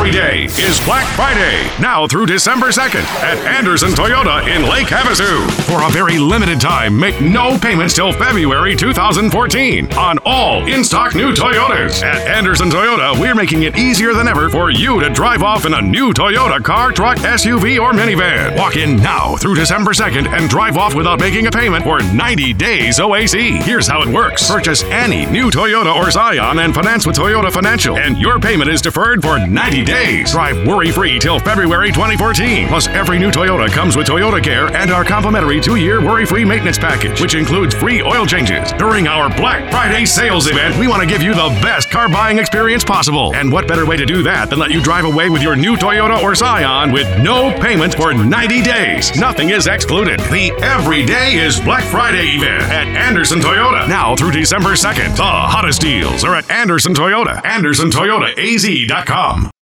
Every day is Black Friday, now through December 2nd at Anderson Toyota in Lake Havasu. For a very limited time, make no payments till February 2014 on all in-stock new Toyotas. At Anderson Toyota, we're making it easier than ever for you to drive off in a new Toyota car, truck, SUV, or minivan. Walk in now through December 2nd and drive off without making a payment for 90 days OAC. Here's how it works. Purchase any new Toyota or Scion and finance with Toyota Financial, and your payment is deferred for 90 days. Drive worry-free till February 2014. Plus, every new Toyota comes with Toyota Care and our complimentary 2-year worry-free maintenance package, which includes free oil changes. During our Black Friday sales event, we want to give you the best car buying experience possible. And what better way to do that than let you drive away with your new Toyota or Scion with no payment for 90 days. Nothing is excluded. The Every Day is Black Friday event at Anderson Toyota, now through December 2nd. The hottest deals are at Anderson Toyota. AndersonToyotaAZ.com.